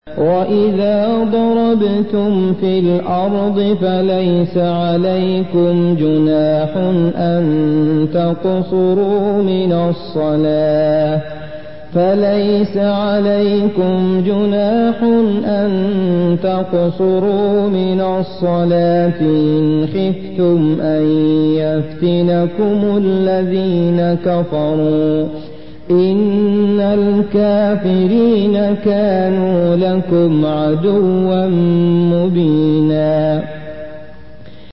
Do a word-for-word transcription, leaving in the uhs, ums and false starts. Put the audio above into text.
وَإِذَا ضَرَبْتُمْ فِي الْأَرْضِ فَلَيْسَ عَلَيْكُمْ جُنَاحٌ أَن تَقْصُرُوا مِنَ الصَّلَاةِ فَلَيْسَ عَلَيْكُمْ جُنَاحٌ أَن تَقْصُرُوا مِنَ الصَّلَاةِ إِنْ خِفْتُمْ أَن يَفْتِنَكُمُ الَّذِينَ كَفَرُوا إِنَّ الْكَافِرِينَ كَانُوا لَكُمْ عَدُوًّا مُّبِينًا